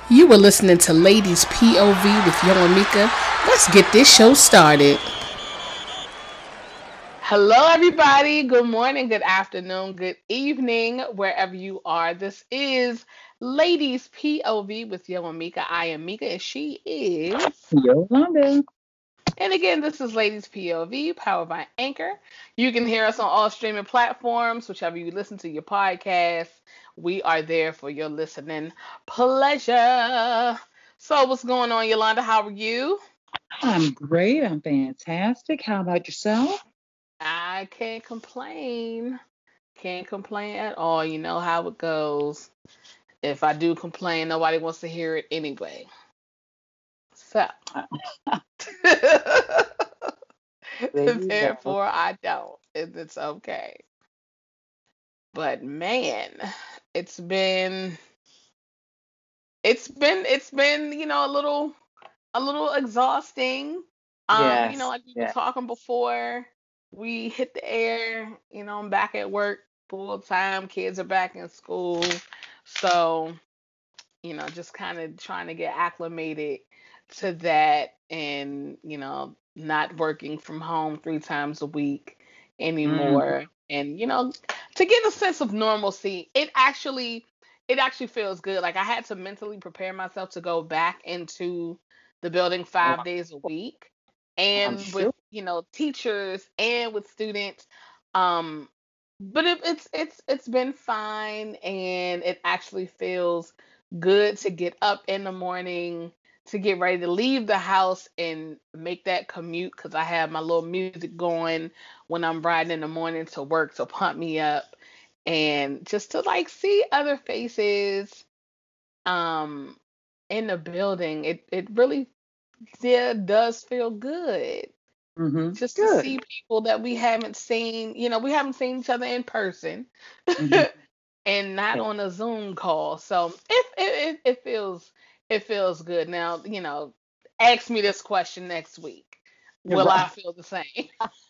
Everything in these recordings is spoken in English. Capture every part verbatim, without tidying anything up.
You were listening to Ladies P O V with Yo and Mika. Let's get this show started. Hello, everybody. Good morning, good afternoon, good evening, wherever you are. This is Ladies P O V with Yo and Mika. I am Mika, and she is. Yolanda. And again, this is Ladies P O V, powered by Anchor. You can hear us on all streaming platforms, whichever you listen to your podcast. We are there for your listening pleasure. So, what's going on, Yolanda? How are you? I'm great. I'm fantastic. How about yourself? I can't complain. Can't complain at all. You know how it goes. If I do complain, nobody wants to hear it anyway. So, There you go. therefore, I don't. And it's okay. But man, it's been it's been it's been, you know, a little a little exhausting. Um, you know, Yes. like we were Yeah. talking before, we hit the air, you know, I'm back at work full time, kids are back in school. So, you know, just kind of trying to get acclimated to that and, you know, not working from home three times a week Mm. anymore. And, you know, to get a sense of normalcy, it actually it actually feels good. Like I had to mentally prepare myself to go back into the building Oh, five days a week. I'm And with, sure. you know, teachers and with students. Um, but it, it's it's it's been fine and it actually feels good to get up in the morning to get ready to leave the house and make that commute because I have my little music going when I'm riding in the morning to work to pump me up and just to like see other faces um in the building. It it really yeah, does feel good Mm-hmm. just to Good. see people that we haven't seen, you know, we haven't seen each other in person Mm-hmm. and not on a Zoom call. So it, it it it feels it feels good. Now, you know, ask me this question next week. You're Will I right. feel the same?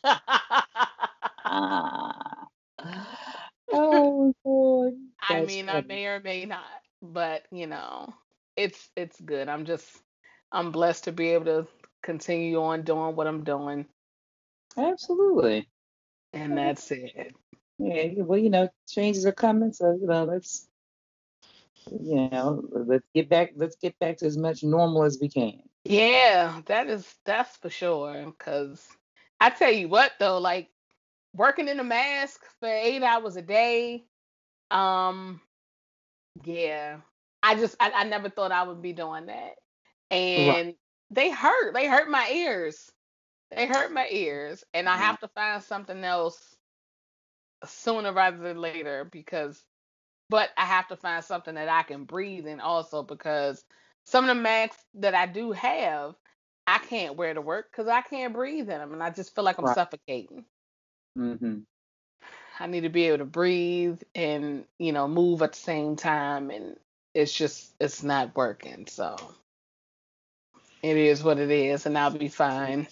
Ah. Oh, Lord. I That's mean, I funny. may or may not, but you know, it's it's good. I'm just I'm blessed to be able to continue on doing what I'm doing, Absolutely. and that's it. Yeah. Well, you know, changes are coming, so you know, let's you know, let's get back. Let's get back to as much normal as we can. Yeah, that is that's for sure. Cause I tell you what though, like working in a mask for eight hours a day, um, yeah, I just I, I never thought I would be doing that, Right. and they hurt. They hurt my ears. They hurt my ears, and I Yeah. have to find something else sooner rather than later because but I have to find something that I can breathe in also because some of the masks that I do have, I can't wear to work because I can't breathe in them, and I just feel like I'm Right. suffocating. Mm-hmm. I need to be able to breathe and you know move at the same time, and it's just it's not working. So it is what it is, and I'll be fine.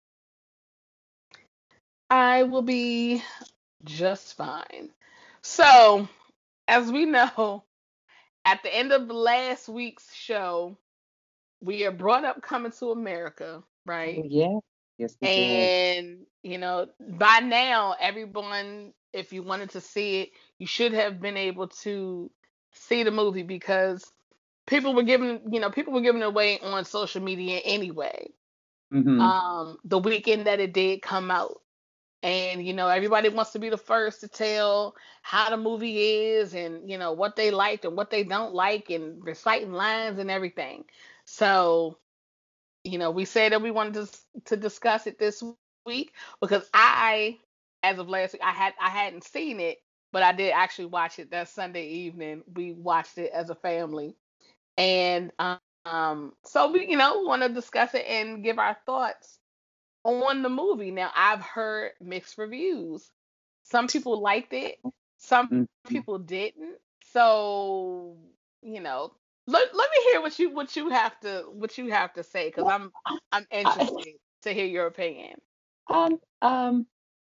I will be just fine. So as we know, at the end of last week's show, we are brought up coming to America, Oh, right? yeah. Yes, we did. And, you know, by now, everyone, if you wanted to see it, you should have been able to see the movie because people were giving, you know, people were giving it away on social media anyway. Mm-hmm. Um, the weekend that it did come out. And, you know, everybody wants to be the first to tell how the movie is and, you know, what they liked and what they don't like and reciting lines and everything. So, you know, we said that we wanted to to discuss it this week because I, as of last week, I had I hadn't seen it, but I did actually watch it that Sunday evening. We watched it as a family, and um, so we, you know, want to discuss it and give our thoughts on the movie. Now, I've heard mixed reviews. Some people liked it, some Mm-hmm. people didn't. So, you know, let, let me hear what you what you have to what you have to say because Well, I'm I'm I, interested to hear your opinion. um, um,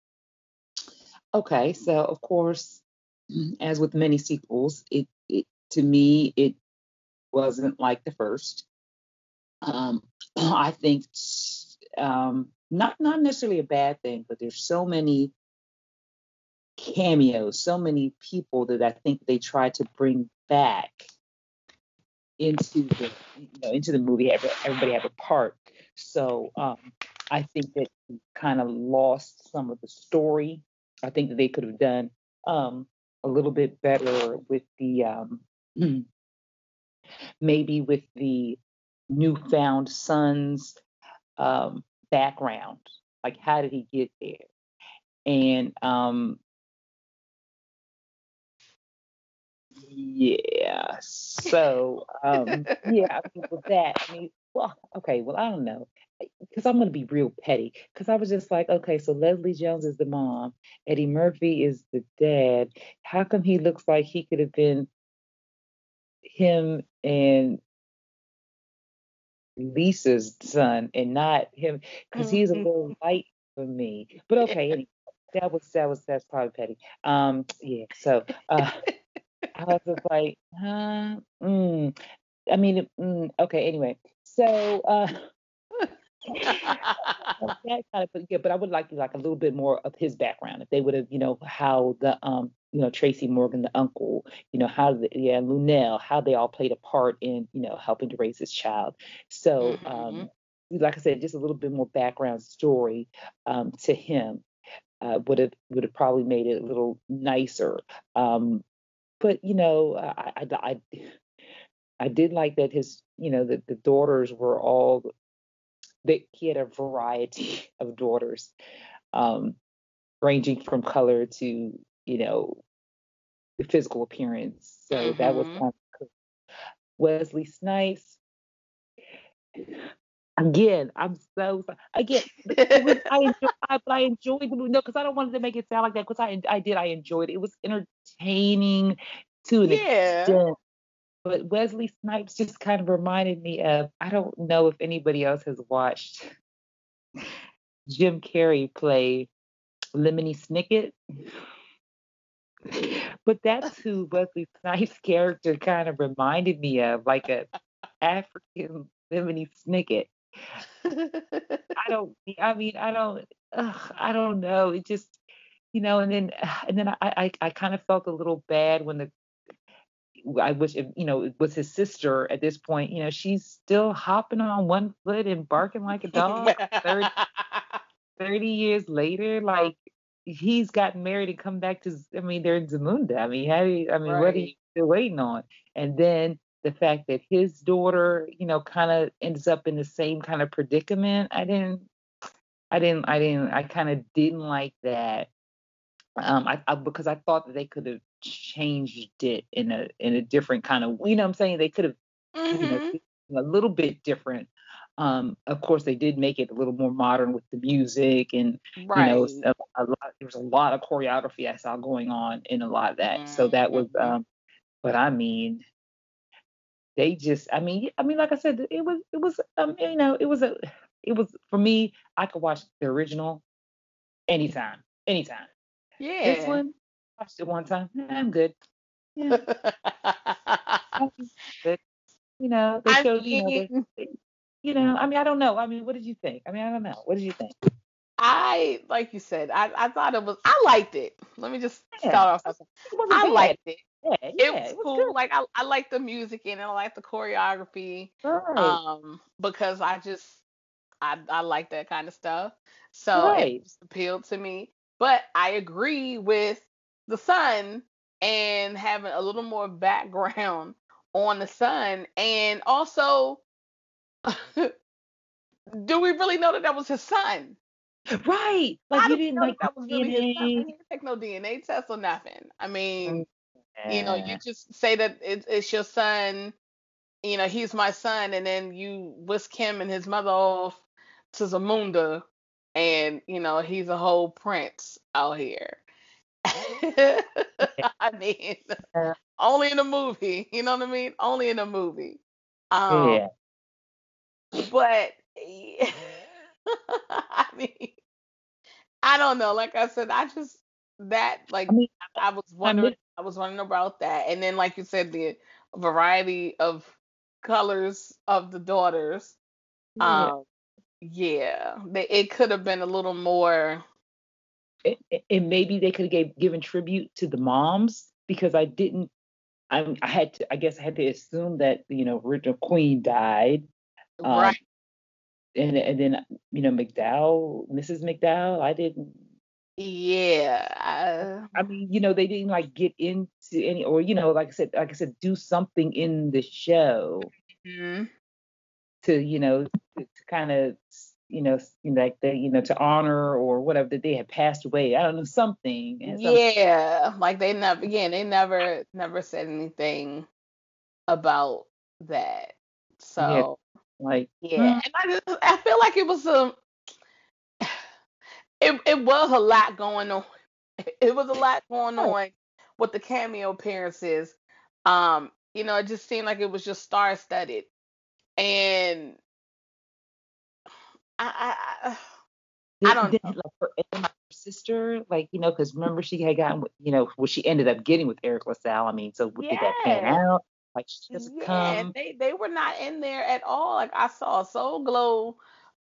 okay, so of course, as with many sequels, it, it to me it wasn't like the first. Um, I think um, not not necessarily a bad thing, but there's so many cameos, so many people that I think they try to bring back into the you know into the movie. Everybody have a part, so um, I think that kind of lost some of the story. I think that they could have done um, a little bit better with the um, maybe with the newfound son's um, background. Like, how did he get there? And um, yeah, so um, yeah, I mean, with that, I mean, well, okay, well, I don't know, because I'm gonna be real petty, because I was just like, okay, so Leslie Jones is the mom, Eddie Murphy is the dad. How come he looks like he could have been him and Lisa's son and not him? Because he's a little light for me. But okay, anyway, that was that was that's probably petty. Um, yeah, so uh. I was just like, huh? Mm. I mean, mm, okay, anyway. So uh that kind of, but yeah, but I would like like a little bit more of his background. If they would have, you know, how the um, you know, Tracy Morgan, the uncle, you know, how the yeah, Lunell, how they all played a part in, you know, helping to raise his child. So Mhm. um like I said, just a little bit more background story um to him uh would have would have probably made it a little nicer. Um but you know, I, I, I, I did like that his, you know, that the daughters were all that he had a variety of daughters, um, ranging from color to, you know, the physical appearance. So that was Mhm. kind of cool. Wesley Snipes. Again, I'm so again. It was I enjoyed, I, but I enjoyed the movie. No, because I don't want to make it sound like that. Because I I did I enjoyed it. It was entertaining to an Yeah. extent. But Wesley Snipes just kind of reminded me of, I don't know if anybody else has watched Jim Carrey play Lemony Snicket, but that's who Wesley Snipes' character kind of reminded me of, like a African Lemony Snicket. I don't, I mean, I don't, ugh, I don't know. It just, you know, and then, and then I, I, I kind of felt a little bad when the I wish, if, you know, it was his sister at this point. You know, she's still hopping on one foot and barking like a dog thirty, thirty years later. Like, he's gotten married and come back to, I mean, they're in Zamunda. I mean, how do you, I mean, what are you Right. still waiting on? And then the fact that his daughter, you know, kind of ends up in the same kind of predicament. I didn't, I didn't, I didn't, I kind of didn't like that. Um, I, I because I thought that they could have changed it in a in a different kind of, you know what I'm saying? They could have, you know, Mhm. a little bit different. Um, of course, they did make it a little more modern with the music and, you know, Right. a, a lot, there was a lot of choreography I saw going on in a lot of that. So that was, Mhm. um, but I mean, they just, I mean, I mean, like I said, it was, it was, um, you know, it was a, it was for me. I could watch the original anytime, anytime. This Yeah. one, watched it one time. "Nah, I'm good. Yeah, I'm good." You know, they I showed, you know, the, mean, the- you know, I mean, I don't know. I mean, what did you think? I mean, I don't know. What did you think? I like you said, I, I thought it was I liked it. Let me just Yeah, start off by it saying wasn't I bad. liked it. Yeah, It yeah, was it was cool. good. Like I, I like the music and I like the choreography. Right, Um, because I just I I like that kind of stuff. So it right. just appealed to me. But I agree with the son and having a little more background on the son. And also, do we really know that that was his son? Right. Like, How you do we didn't know that like the that was really his son? He D N didn't take no D N A test or nothing. I A. mean, you know, you Yeah. just say that it, it's your son, you know, he's my son, and then you whisk him and his mother off to Zamunda, and you know, he's a whole prince out here. I mean, Yeah. only in a movie, you know what I mean? Only in a movie. Um, Yeah. but I mean, I don't know. Like I said, I just that I like mean, I was I wondering miss. I was wondering about that. And then like you said, the variety of colors of the daughters. Yeah. Um, yeah, they, it could have been a little more. And, and maybe they could have gave, given tribute to the moms because I didn't. I, I had to. I guess I had to assume that you know original queen died. Right. Um, and and then you know McDowell, Missus McDowell. I didn't. Yeah. I mean, you know, they didn't like get into any, or you know, like I said, like I said, do something in the show Mhm. to, you know, to, to kind of, you know, s- like they, you know, to honor or whatever that they had passed away. I don't know, something and some. Yeah, like they never, again, they never, never said anything about that. Yeah, So like, yeah, mm, and I just, I feel like it was a, it, it was a lot going on. It was a lot going right. on with the cameo appearances. Um, you know, it just seemed like it was just star studded, and I, I, I I Then, don't then know. like her, and her sister, like you know, because remember she had gotten, with- you know, well she ended up getting with Eric LaSalle. I mean, so did that pan Yeah, out? Like she doesn't yeah, come. they they were not in there at all. Like I saw a Soul Glow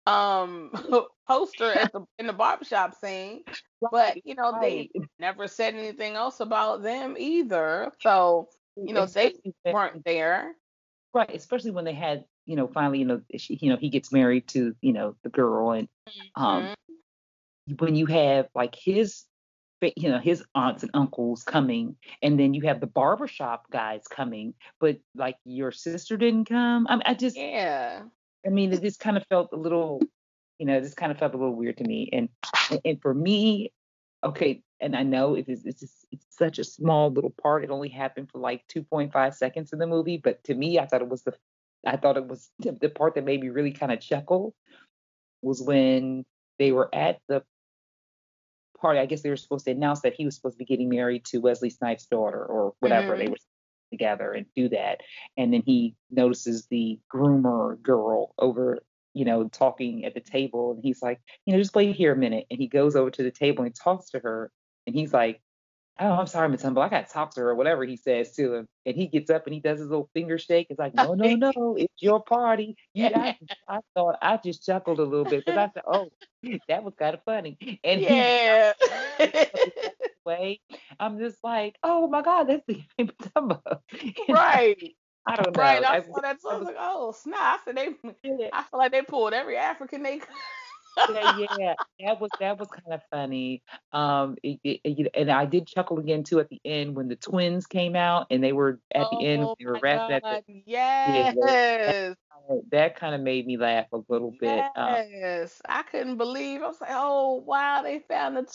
um poster at the in the barbershop scene, but Right, you know they right. never said anything else about them either. So you know they Especially weren't there. right, especially when they had, you know, finally, you know, she, you know, he gets married to, you know, the girl, and um, Mhm. when you have like his, fa- you know, his aunts and uncles coming, and then you have the barbershop guys coming, but like your sister didn't come. I mean, I just, Yeah. I mean, it just kind of felt a little, you know, it just kind of felt a little weird to me, and and and for me, okay, and I know it is, it's just, it's such a small little part. It only happened for like two point five seconds in the movie, but to me, I thought it was the, I thought it was the, the part that made me really kind of chuckle was when they were at the party. I guess they were supposed to announce that he was supposed to be getting married to Wesley Snipes' daughter or whatever. They Mhm. were together and do that. And then he notices the groomer girl over, you know, talking at the table. And he's like, you know, just wait here a minute. And he goes over to the table and talks to her. And he's like, oh, I'm sorry, Miss Humble. I got to talk to her, or whatever he says to him. And he gets up and he does his little finger shake. It's like, no, no, no, it's your party. You, I, I thought I just chuckled a little bit because I said, oh, that was kind of funny. And he Yeah. gets up and walks away. I'm just like, oh my God, that's the game of Dumbo. And Right. I don't Right. know. I I, saw that. So I I was was, like, oh snap! So they, yeah, I feel like they pulled every African they could. yeah, yeah. That was that was kind of funny. Um, it, it, it- and I did chuckle again too at the end when the twins came out and they were at the end Oh they were my rapping at the God. yeah. That Yes. kinda, that kind of made me laugh a little bit. Um, Yes. I couldn't believe. I was like, oh wow, they found the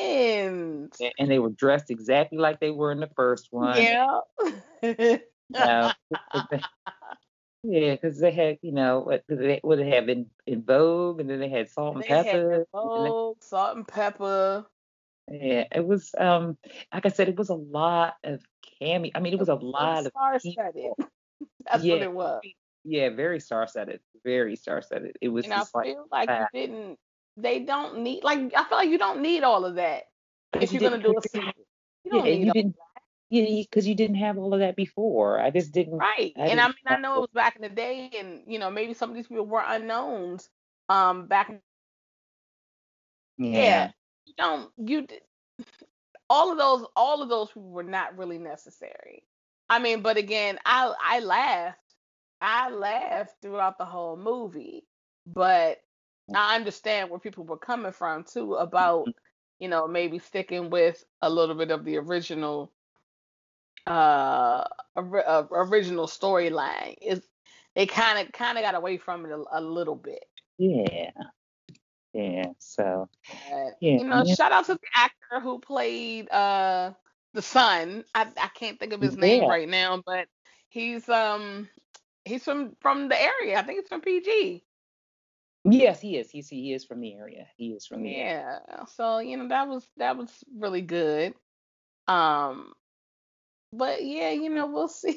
twins. a- and they were dressed exactly like they were in the first one. Yeah. Uh, yeah, because they had, you know, what they would they have in, in Vogue, and then they had Salt and They had Pepper. And then Vogue, salt and pepper. they, yeah, it was um like I said, it was a lot of cameo. I mean, it It was a was lot of star studded. people. That's what Yeah, it was. yeah, very star-studded, very star-studded. It was And I just like, feel like you uh, didn't. They don't need. Like I feel like you don't need all of that because if you you're gonna didn't, do cause a you didn't, sequel. You yeah, don't and need you all didn't, yeah, because you didn't have all of that before. I just didn't, right. I And I didn't mean, I know it know. was back in the day, and you know maybe some of these people were unknowns. Um, back in yeah, Yeah, you don't you d- all of those all of those people were not really necessary. I mean, but again, I I laughed. I laughed throughout the whole movie, but I understand where people were coming from too about, you know, maybe sticking with a little bit of the original uh, ori- uh original storyline. Is they kind of kind of got away from it a, a little bit. yeah, yeah. So, But, yeah, you know, yeah, shout out to the actor who played uh the son. I I can't think of his name yeah. right now, but he's um he's from from the area. I think he's from P G. Yes, he is. He's he is from the area. He is from the area. Yeah. So, you know, that was that was really good. Um, but yeah, you know, we'll see.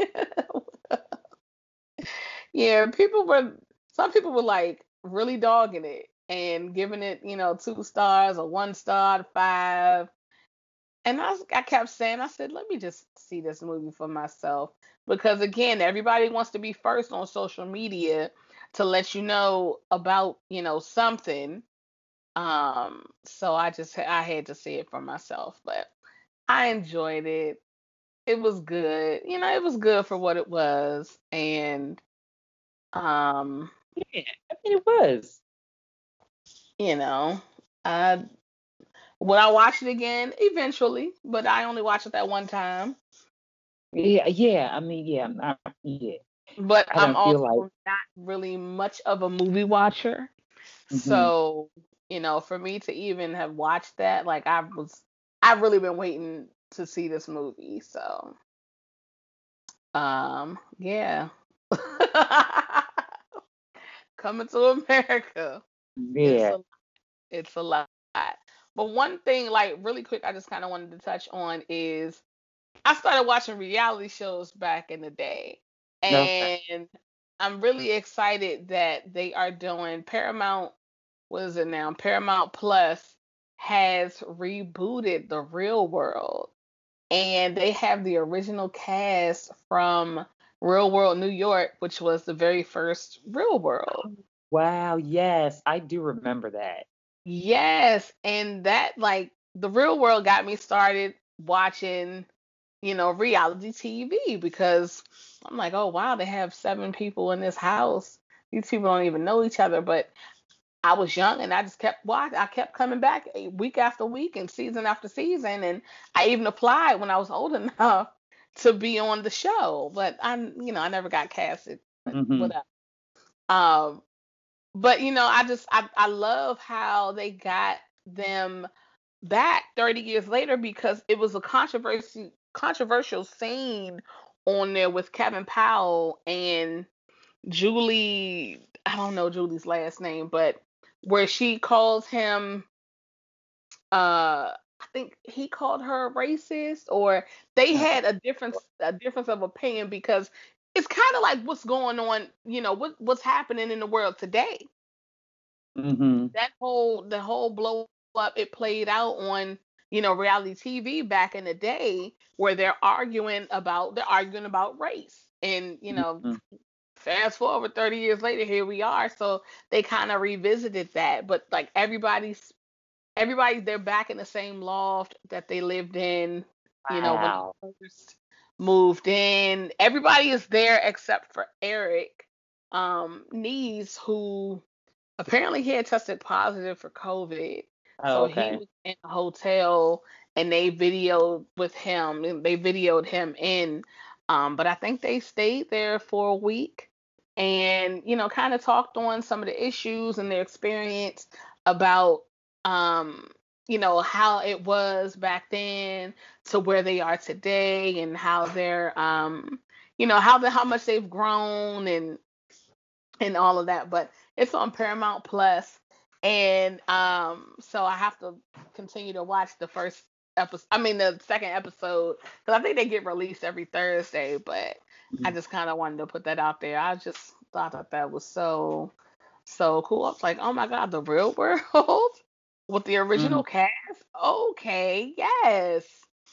Yeah, people were some people were like really dogging it and giving it, you know, two stars or one star out of five. And I, was- I kept saying, I said, let me just see this movie for myself. Because again, everybody wants to be first on social media to let you know about, you know, something. Um, so I just, I had to see it for myself. But I enjoyed it. It was good. You know, it was good for what it was. And, um, Yeah, I mean it was. you know, I, would I watch it again? Eventually, but I only watched it that one time. Yeah, yeah. I mean, yeah, I, yeah. But I I'm don't feel like. also not really much of a movie watcher. Hmm. So, you know, for me to even have watched that, like I was I've really been waiting to see this movie. So, um, yeah. Coming to America. It's Yeah. a it's a lot. But one thing, like really quick, I just kind of wanted to touch on is I started watching reality shows back in the day, Okay. and I'm really excited that they are doing Paramount. What is it now? Paramount Plus has rebooted The Real World, and they have the original cast from Real World New York, which was the very first Real World. Wow. Yes, I do remember that. Yes, and that like The Real World got me started watching, you know, reality T V because I'm like, oh wow, they have seven people in this house. These people don't even know each other, but I was young and I just kept watching. I kept coming back eh, week after week and season after season, and I even applied when I was old enough to be on the show, but I, you know, I never got casted. But Hmm. whatever. Um, but you know, I just I I love how they got them back thirty years later because it was a controversy controversial scene on there with Kevin Powell and Julie, I don't know Julie's last name, but where she calls him uh I think he called her a racist, or they had a difference a difference of opinion because it's kind of like what's going on, you know, what what's happening in the world today. Hmm. That whole the whole blow up, it played out on, you know, reality T V back in the day where they're arguing about they're arguing about race. And, you know, Hmm. fast forward thirty years later, here we are. So they kind of revisited that, but like everybody's everybody they're back in the same loft that they lived in, you know, when Wow. they first moved in. Everybody is there except for Eric um Nees, who apparently he had tested positive for COVID. Oh, So he okay. was in a hotel and they videoed with him and they videoed him in. Um, but I think they stayed there for a week and, you know, kind of talked on some of the issues and their experience about, um, you know, how it was back then to where they are today and how they're, um, you know, how the, how much they've grown and and all of that. But it's on Paramount Plus, and um, so I have to continue to watch the first episode. I mean, the second episode because I think they get released every Thursday. But I Mhm. just kind of wanted to put that out there. I just thought that that was so so cool. I was like, oh my god, the real world with the original Mhm. cast. Okay, yes.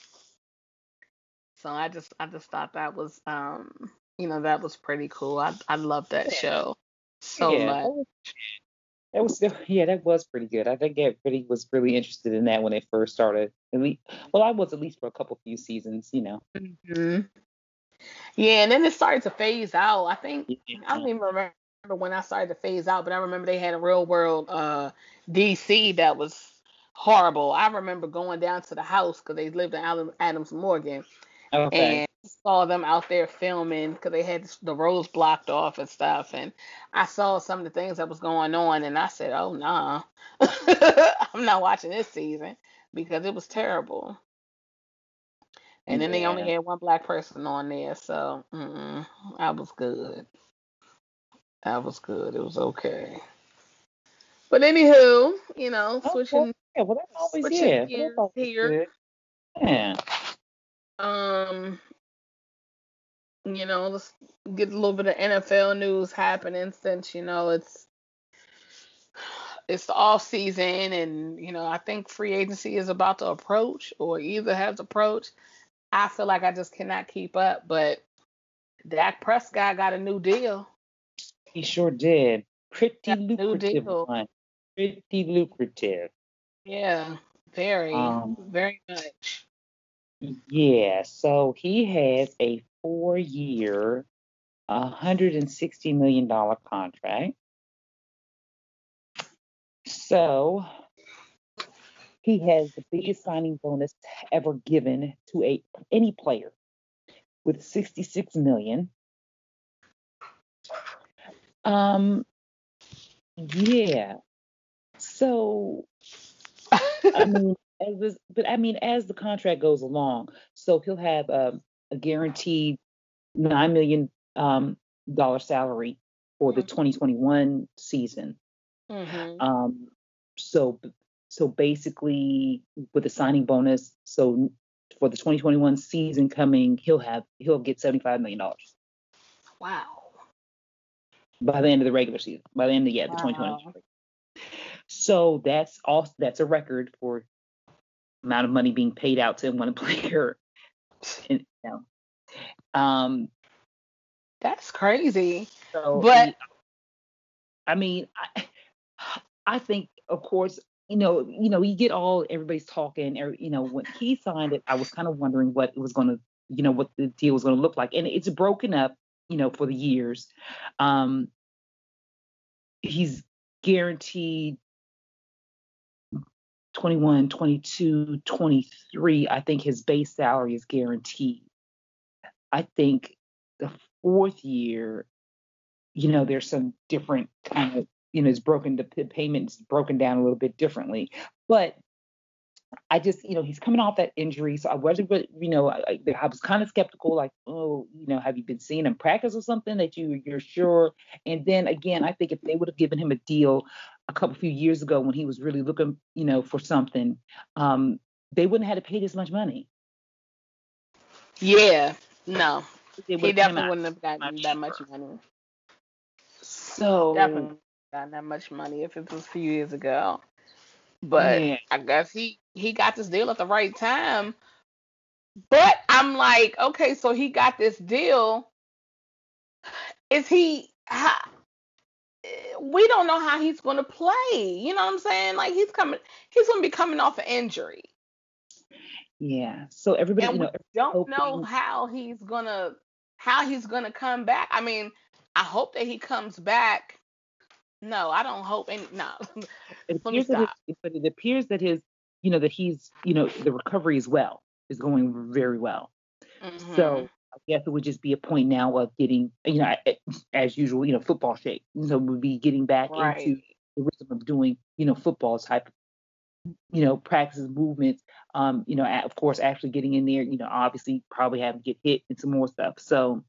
So I just I just thought that was um you know that was pretty cool. I I love that Yeah. show so Yeah. That much. was, that was still, yeah, that was pretty good. I think everybody was really interested in that when it first started. At least, well, I was at least for a couple few seasons, you know. Hmm. Yeah, and then it started to phase out. I think I Yeah. don't even remember when I started to phase out, but I remember they had a real world uh D C that was horrible. I remember going down to the house because they lived in Adam, Adams Morgan Okay. and saw them out there filming because they had the roads blocked off and stuff. And I saw some of the things that was going on, and I said, "Oh nah, I'm not watching this season because it was terrible." And then they only Yeah. had one black person on there, so mm-mm, I was good. That was good. It was okay. But anywho, you know, Okay. switching Yeah. Well, that's always, switching yeah. Well, that's gears always here. good. Yeah. Um, you know, let's get a little bit of N F L news happening since you know it's it's the off season, and you know, I think free agency is about to approach, or either has approached. I feel like I just cannot keep up. But Dak Prescott got a new deal. He sure did. Pretty Got a new lucrative deal. one. Pretty lucrative. Yeah, very, Um, very much. yeah. So he has a four-year, one hundred sixty million dollar contract. So he has the biggest signing bonus ever given to a any player with sixty-six million. Um, yeah. So I mean, as this, but I mean, as the contract goes along, so he'll have um, a guaranteed nine million um, dollar salary for the twenty twenty-one season. Mm-hmm. Um, so so basically, with the signing bonus, so for the twenty twenty-one season coming, he'll have he'll get seventy-five million dollars Wow. by the end of the regular season. By the end of yeah, the twenty twenty. Wow. So that's also that's a record for amount of money being paid out to one player. And, you know, um, That's crazy. so But I mean, I, I think, of course, you know, you know, you get all everybody's talking. Or, you know, when he signed it, I was kind of wondering what it was going to, you know, what the deal was going to look like, and it's broken up, you know, for the years. Um, he's guaranteed twenty-one, twenty-two, twenty-three. I think his base salary is guaranteed. I think the fourth year, you know, there's some different kind of, you know, it's broken, the payment's broken down a little bit differently. But I just, you know, he's coming off that injury. So I wasn't, you know, I, I was kind of skeptical, like, oh, you know, have you been seeing him practice or something that you, you're sure? And then again, I think if they would have given him a deal a couple few years ago when he was really looking, you know, for something, um, they wouldn't have had to pay this much money. yeah, no, They he would have definitely out wouldn't have gotten that cheaper. much money. So Definitely gotten that much money if it was a few years ago. But yeah, I guess he he got this deal at the right time. But I'm like, okay, so he got this deal. Is he? How, we don't know how he's going to play. You know what I'm saying? Like he's coming, he's going to be coming off an injury, yeah. So everybody, and you we know, don't know hoping, how he's gonna how he's gonna come back. I mean, I hope that he comes back. No, I don't hope any. No, it let me appears that his, stop. but it appears that his, you know, that he's, you know, the recovery is well, is going very well. Hmm. So I guess it would just be a point now of getting, you know, as usual, you know, football shape. So we'll be getting back Right. into the rhythm of doing, you know, football type, you know, practices, movements. Um, you know, of course, actually getting in there, you know, obviously probably having to get hit and some more stuff. So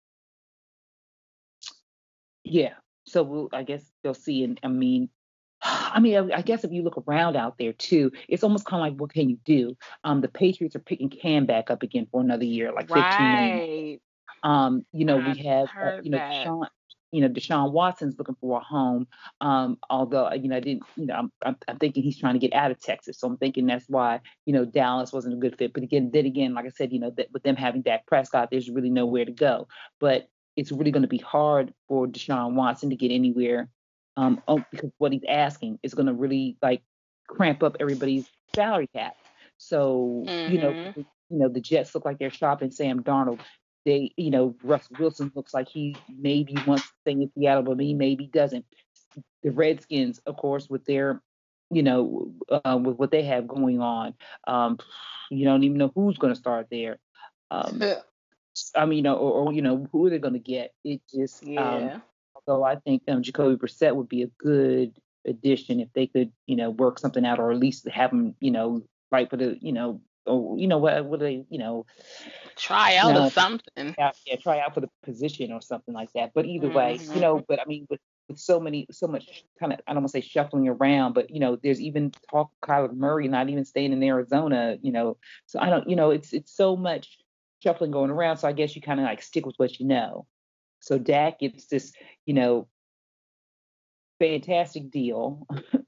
yeah. So we'll, I guess they'll see. And I mean, I mean, I, I guess if you look around out there too, it's almost kind of like, what can you do? Um, the Patriots are picking Cam back up again for another year, like fifteen million. Right. Um, you know, we I have, uh, heard you know, that. Deshaun, you know, Deshaun Watson's looking for a home. Um, although, uh, you know, I didn't, you know, I'm, I'm, I'm thinking he's trying to get out of Texas. So I'm thinking that's why, you know, Dallas wasn't a good fit. But again, then again, like I said, you know, that with them having Dak Prescott, there's really nowhere to go. But it's really going to be hard for Deshaun Watson to get anywhere, um, oh, because what he's asking is going to really like cramp up everybody's salary cap. So, you know, Hmm. you know, the Jets look like they're shopping Sam Darnold. They, you know, Russell Wilson looks like he maybe wants to stay in Seattle, but he maybe doesn't. The Redskins, of course, with their, you know, uh, with what they have going on, um, you don't even know who's going to start there. Um, I mean, you know, or, or you know, who are they going to get? It just, um, Yeah. although I think um, Jacoby Brissett would be a good addition if they could, you know, work something out, or at least have him, you know, fight for the, you know, or you know, what, what they, you know, Try you out or know, something. out, yeah, try out for the position or something like that. But either way, you Hmm. know, but I mean, with, with so many, so much kind of, I don't want to say shuffling around, but you know, there's even talk of Kyler Murray not even staying in Arizona, you know. So I don't, you know, it's it's so much shuffling going around. So I guess you kind of like stick with what you know. So Dak gets this, you know, fantastic deal.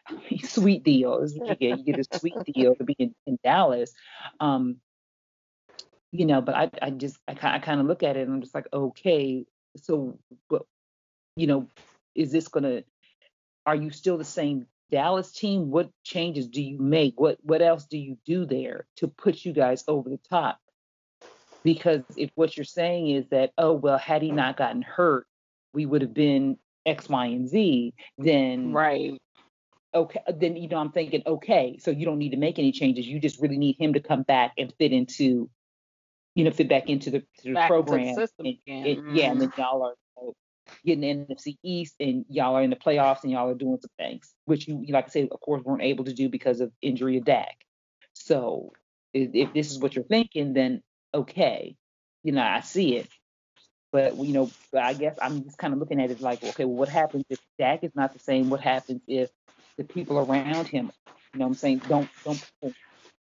I mean, sweet deal. Is what you get. You get a sweet deal to be in, in Dallas. Um, you know, but I, I just, I, ki- I kind of look at it and I'm just like, okay, so, but, you know, is this gonna? Are you still the same Dallas team? What changes do you make? What, what else do you do there to put you guys over the top? Because if what you're saying is that, oh, well, had he not gotten hurt, we would have been X, Y, and Z, then Right. okay, then you know I'm thinking, okay, so you don't need to make any changes. You just really need him to come back and fit into, you know, fit back into the to the Back into the program. system And again. it, yeah, and Mm. then y'all are, you know, getting the N F C East and y'all are in the playoffs and y'all are doing some things, which you, like I said, of course, weren't able to do because of injury of Dak. So if, if this is what you're thinking, then okay, you know, I see it. But you know, but I guess I'm just kind of looking at it like, okay, well, what happens if Dak is not the same? What happens if the people around him, you know, what I'm saying, don't don't perform?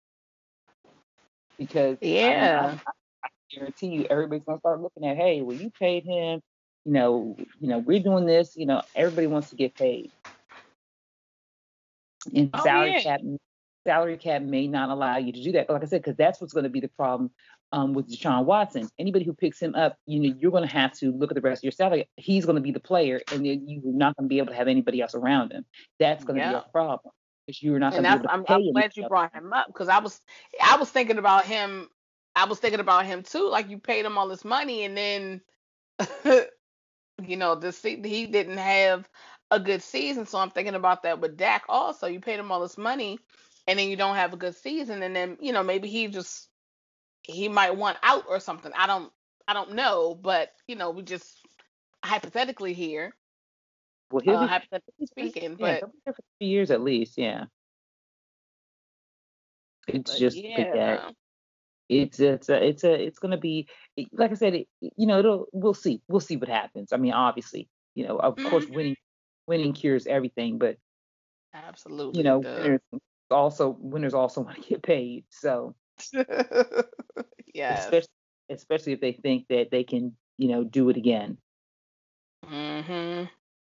Because I mean, I, Yeah. I guarantee you, everybody's gonna start looking at, hey, well, you paid him, you know, you know, we're doing this, you know, everybody wants to get paid, and Oh salary yeah. cap, salary cap may not allow you to do that. But like I said, because that's what's going to be the problem um, with Deshaun Watson. Anybody who picks him up, you know, you're going to have to look at the rest of your salary. He's going to be the player, and then you're not going to be able to have anybody else around him. That's going to be a Yeah. problem because you're not And going to be that's able to I'm pay I'm anybody glad you else. brought him up because I was I was thinking about him. I was thinking about him too. Like you paid him all this money and then you know this se- he didn't have a good season. So I'm thinking about that with Dak also. You paid him all this money and then you don't have a good season and then you know maybe he just he might want out or something. I don't I don't know, but you know we just hypothetically here, Well, he'll uh, be, hypothetically speaking. yeah, But he'll be there for three years at least. Yeah, it's but just, but yeah, yeah. it's it's a, it's a it's going to be, like I said, it, you know, it'll we'll see we'll see what happens. I mean, obviously, you know, of course, Mhm. winning winning cures everything, but you Absolutely it know, does. winners also winners also want to get paid. So Yes. especially especially if they think that they can, you know, do it again. Mhm.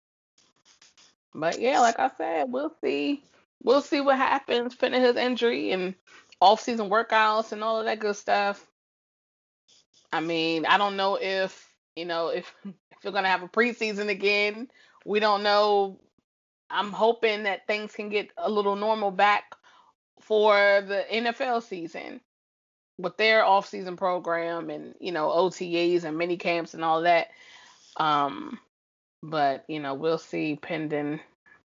But yeah, like I said, we'll see. We'll see what happens, fitting his injury and off-season workouts and all of that good stuff. I mean, I don't know if you know if if we're gonna have a preseason again. We don't know. I'm hoping that things can get a little normal back for the N F L season with their off-season program and you know O T As and mini camps and all that. Um, but you know, we'll see pending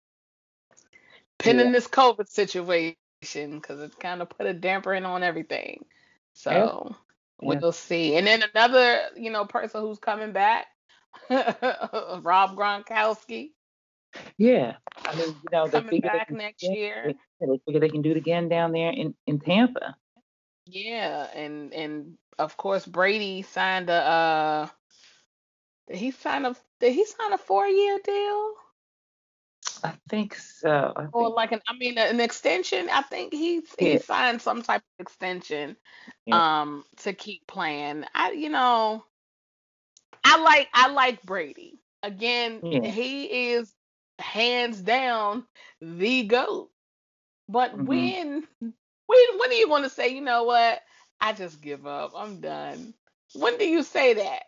Yeah, pending this COVID situation because it's kind of put a damper in on everything. yeah, So yeah, we'll see. And then another, you know, person who's coming back, Rob Gronkowski, yeah. I mean, you know, they coming figure they back can next yeah, year. they, they figure they can do it again down there in in Tampa. Yeah, and and of course Brady signed a uh did he sign a did he sign a four year deal? I think so. I Or think like an I mean an extension. I think he he yeah, signed some type of extension yeah, um to keep playing. I you know, I like I like Brady. Again, yeah. he is hands down the GOAT. But Hmm. when when when are you gonna say, you know what? I just give up. I'm done. When do you say that?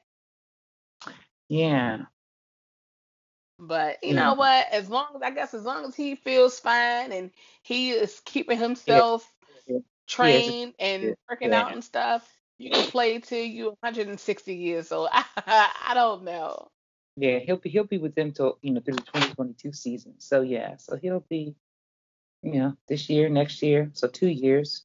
Yeah, But you yeah, know what? As long as I guess as long as he feels fine and he is keeping yeah, himself yeah. He has a trained and working yeah. out and stuff, you can play till you one hundred sixty years old. I, I don't know. Yeah, he'll be he'll be with them till, you know, through the twenty twenty-two season. So yeah, so he'll be, you know, this year, next year, so two years.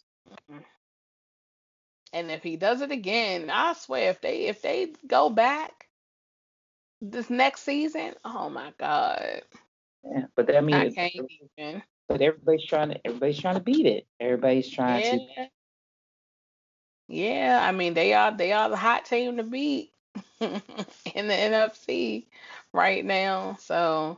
And if he does it again, I swear, if they if they go back this next season, oh my God, Yeah, but I I mean, can't even. but everybody's trying to everybody's trying to beat it. Everybody's trying to. Yeah, yeah. I mean, they are they are the hot team to beat in the N F C right now. So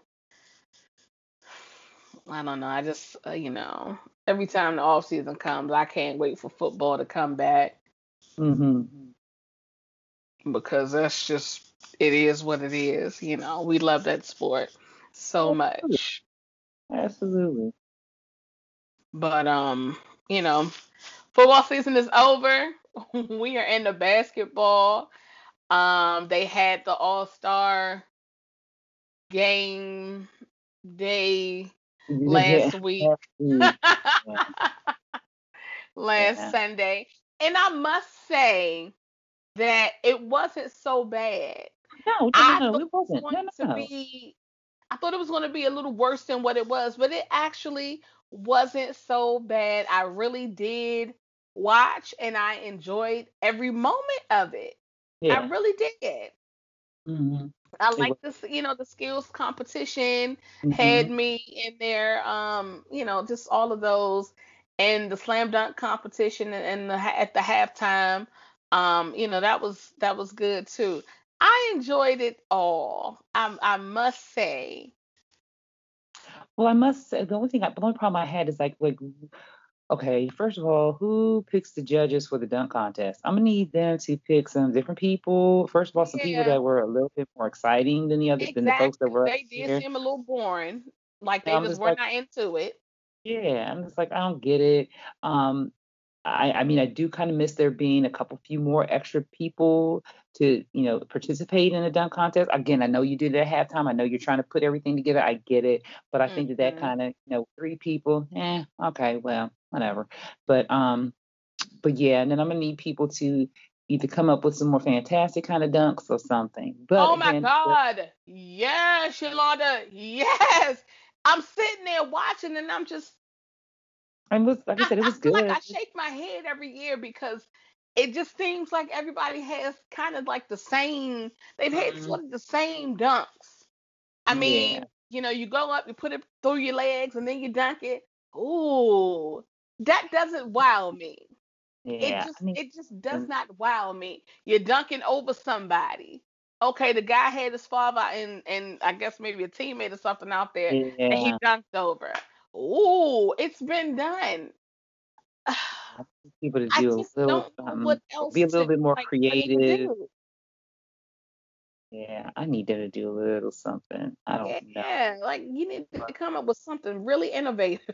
I don't know. I just uh, you know, every time the off season comes, I can't wait for football to come back Hmm. because that's just it is what it is. You know, we love that sport so much. Absolutely. But um, you know, football season is over. We are in the basketball. Um, they had the All Star game day Yeah. last week. Last week. Yeah. Last Yeah. Sunday. And I must say that it wasn't so bad. No, no, no, I no. thought It it was wasn't. No, going no, to no. be I thought it was going to be a little worse than what it was, but it actually wasn't so bad. I really did watch and I enjoyed every moment of it. I Yeah. really did. Mm-hmm. I It like was. this, you know, the skills competition Mm-hmm. had me in there. Um, you know, just all of those, and the slam dunk competition and, and the ha- at the halftime. Um, you know, that was that was good too. I enjoyed it all. I I must say. Well, I must say the only thing, I, the only problem I had is like, like, okay, first of all, who picks the judges for the dunk contest? I'm gonna need them to pick some different people. First of all, some people Yeah, that were a little bit more exciting than the other than the folks that exactly. were up They did here. seem a little boring, like And they I'm just just were like, not into it. yeah, I'm just like, I don't get it. Um, I, I mean, I do kind of miss there being a couple few more extra people to, you know, participate in the dunk contest. Again, I know you did it at halftime. I know you're trying to put everything together. I get it, but I think that that Hmm. kind of, you know, three people, eh, okay, well, whatever. But um, but yeah, and then I'm gonna need people to either come up with some more fantastic kind of dunks or something. But Oh my again, God. Yes, Yolanda. Yes. I'm sitting there watching and I'm just I was like I I, said, it I was feel like good. I shake my head every year because it just seems like everybody has kind of like the same, they've had Mm, sort of the same dunks. I yeah, mean, you know, you go up, you put it through your legs and then you dunk it. Ooh, that doesn't wow me. It yeah. just I need it just does some. not wow me. You're dunking over somebody. Okay, the guy had his father and and I guess maybe a teammate or something out there that he Yeah, dunked over. Ooh, it's been done. I need people to I do just a little don't know what something, be else a little to bit more like what they creative. do. Yeah, I need them to do a little something. I don't know. Yeah, like you need to come up with something really innovative.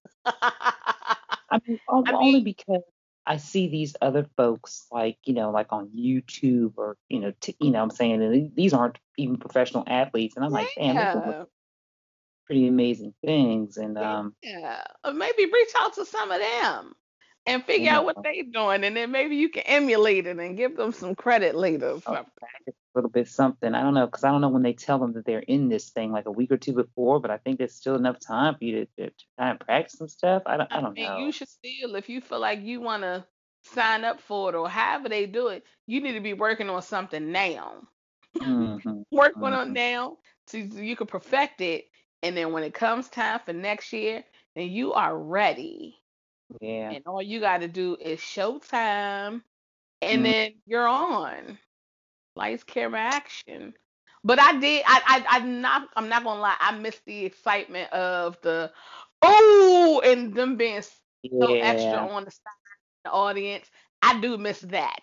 I mean, o- I only mean, because I see these other folks, like, you know, like on YouTube, or, you know, t- you know, I'm saying, and th- these aren't even professional athletes, and I'm like, damn, they're doing yeah, pretty amazing things, and um, yeah. Or maybe reach out to some of them and you figure out what know, they're doing, and then maybe you can emulate it and give them some credit later or uh, something. practice a little bit something. I don't know, because I don't know when they tell them that they're in this thing, like a week or two before, but I think there's still enough time for you to, to kind of practice some stuff. I don't, I I don't mean, you know. should still, if you feel like you want to sign up for it or however they do it, you need to be working on something now. Hmm. Work on it Hmm. now so you can perfect it, and then when it comes time for next year, then you are ready. Yeah. And all you got to do is showtime, and Mm. then you're on. Lights, camera, action. But I did. I, I. I'm not. I'm not gonna lie. I missed the excitement of the oh, and them being so extra Yeah. on the side of the audience. I do miss that.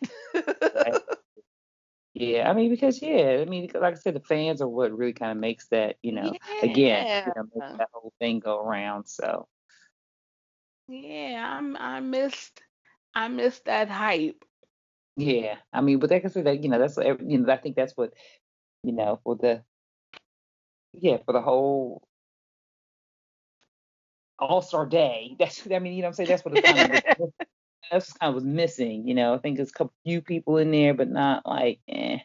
Yeah, I mean, because yeah, I mean, because like I said, the fans are what really kind of makes that, you know, again, you Yeah. know, makes that whole thing go around. So Yeah. I'm. I missed. I missed that hype. yeah, I mean, but like I said, that you know, that's what every- you know, I think that's what you know for the yeah for the whole All Star Day. That's I mean, you know, what I'm saying that's what it kind of was. That's what kind of was missing. You know, I think there's a couple few people in there, but not like, eh,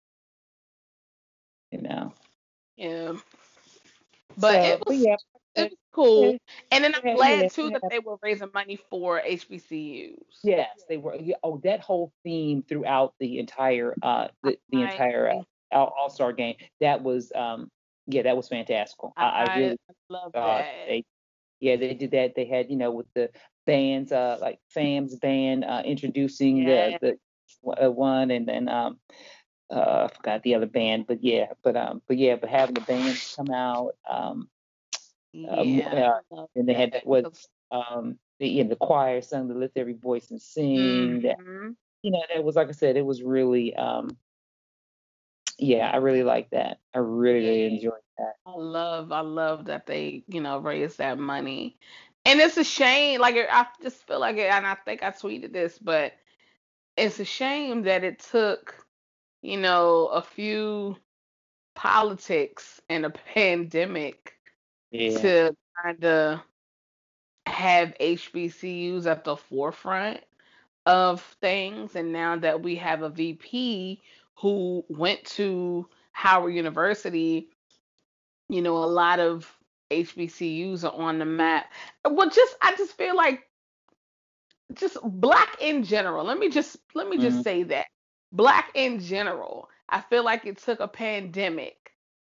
you know. Yeah. But it So, but was. yeah, It but, was cool. yeah, And then I'm yeah, glad too that yeah. they were raising money for H B C Us. Yes, they were. Yeah, oh, that whole theme throughout the entire uh the, the I entire uh, All Star game. That was um yeah, that was fantastical. I, I I really love thought that. they yeah they did that. They had you know with the bands uh like Fam's band uh introducing the Yeah. the uh, one, and then um uh I forgot the other band, but yeah, but um but yeah, but having the bands come out um uh, mo- Yeah. uh I love and they had that. that was 'Cause- um the, you know, the choir sung the Lift Every Voice and Sing. Mhm. You know, that was like I said, it was really um Yeah, I really like that. I really, really Yeah. enjoyed that. I love, I love that they, you know, raised that money. And it's a shame, like I just feel like it, and I think I tweeted this, but it's a shame that it took, you know, a few politics and a pandemic Yeah. to kind of have H B C Us at the forefront of things. And now that we have a V P who went to Howard University, you know, a lot of H B C Us are on the map. Well, just I just feel like just black in general. Let me just let me just Mhm. say that. Black in general. I feel like it took a pandemic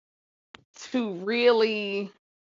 to really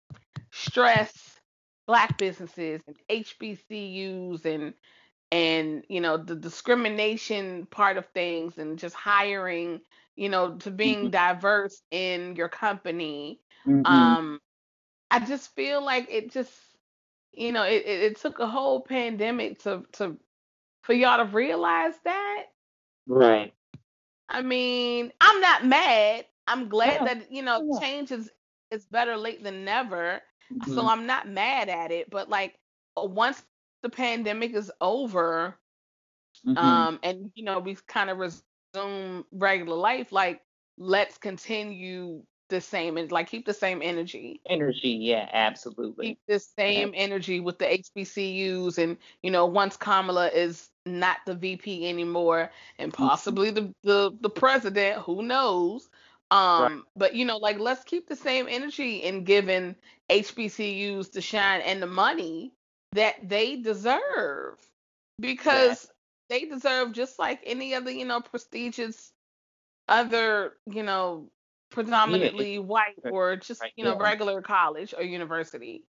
stress black businesses and H B C Us and and you know the discrimination part of things and just hiring, you know, to being Mhm. diverse in your company. Mhm. um I just feel like it just, you know, it, it, it took a whole pandemic to to for y'all to realize that. Right. I mean, I'm not mad. I'm glad No. that, you know, No. change is is better late than never. So Mhm. I'm not mad at it. But like, uh, once the pandemic is over, Mhm. um, and you know, we've kind of resumed regular life, like let's continue the same and like keep the same energy. Energy. Yeah. Absolutely. Keep this Ab- same energy with the H B C Us, and you know, once Kamala is not the V P anymore and mhm. possibly the the, the president, who knows. Right. Um but you know, like let's keep the same energy in giving H B C Us the shine and the money that they deserve, Exactly. because they deserve just like any other, you know, prestigious other, you know, Yeah. It, predominantly white right. or just, Right. you know, Yeah. regular college or university.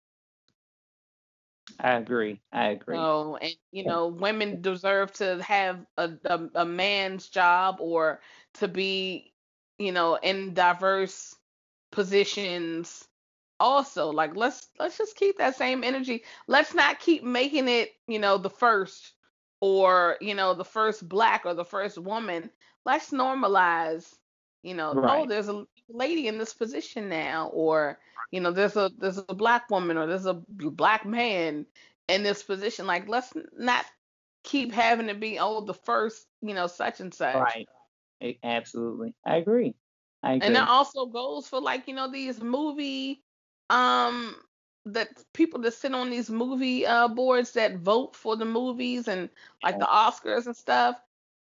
I agree. I agree. So, and you Yeah. know, women deserve to have a, a a man's job or to be, you know, in diverse positions also. Like let's let's just keep that same energy. Let's not keep making it, you know, the first or, you know, the first black or the first woman. Let's normalize, you know, oh, Right. there's a lady in this position now, or you know, there's a there's a black woman or there's a black man in this position. Like, let's not keep having to be, oh, the first, you know, such and such. Right. A- Absolutely. I agree. I And that agree. also goes for like, you know, these movie, um, that people that sit on these movie uh boards that vote for the movies and like Yeah. the Oscars and stuff.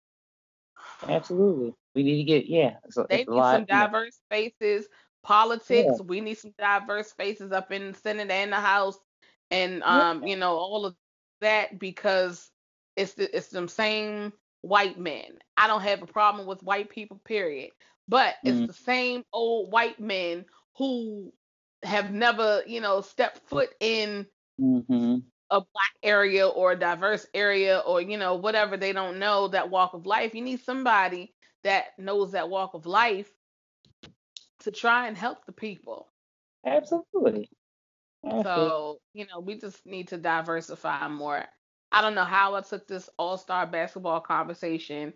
Absolutely. We need to get, yeah. So They it's a need some lot, you know. diverse faces. Yeah. Politics, we need some diverse faces up in the Senate and the House, and Yeah. um, you know, all of that, because it's the, it's them same white men. I don't have a problem with white people, period. But it's Mm-hmm. the same old white men who have never, you know, stepped foot in Mm-hmm. a black area or a diverse area, or you know, whatever. They don't know that walk of life. You need somebody that knows that walk of life to try and help the people. Absolutely. Absolutely. So, you know, we just need to diversify more. I don't know how I took this all star basketball conversation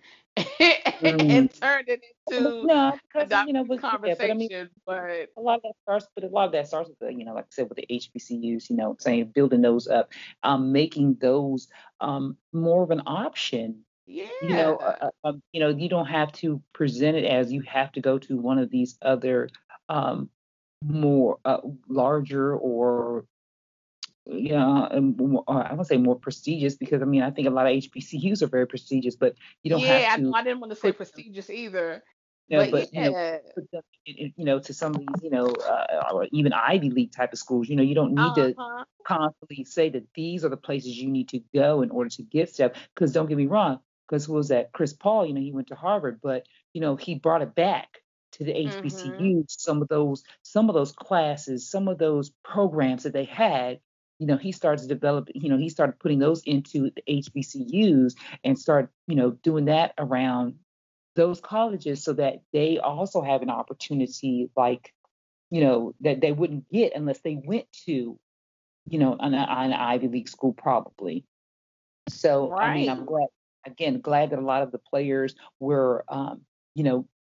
Mm. and turned it into No, a because you know, diverse but yeah, but I mean, conversation, but a lot of that starts, but a lot of that starts with the, you know, like I said, with the H B C Us, you know, saying building those up, um, making those um more of an option. You know, uh, yeah. uh, um, you know, you don't have to present it as you have to go to one of these other um more uh, larger or yeah, and more, uh, I would say more prestigious because I mean I think a lot of H B C Us are very prestigious, but you don't have Yeah, I know to I didn't want to say put them, prestigious either. you know, But but you know, yeah. put them, in, in, you know, to some of these, you know, uh, or even Ivy League type of schools. You know, you don't need to Uh-huh. constantly say that these are the places you need to go in order to get stuff. Because don't get me wrong, because who was that? Chris Paul, you know, he went to Harvard, but you know, he brought it back to the Mhm. H B C Us. Some of those, some of those classes, some of those programs that they had. You know, he started to develop. You know, he started putting those into the H B C Us and start, you know, doing that around those colleges so that they also have an opportunity like you know that they wouldn't get unless they went to you know an, an Ivy League school probably. So I mean I'm Right. glad again glad that a lot of the players were um, you know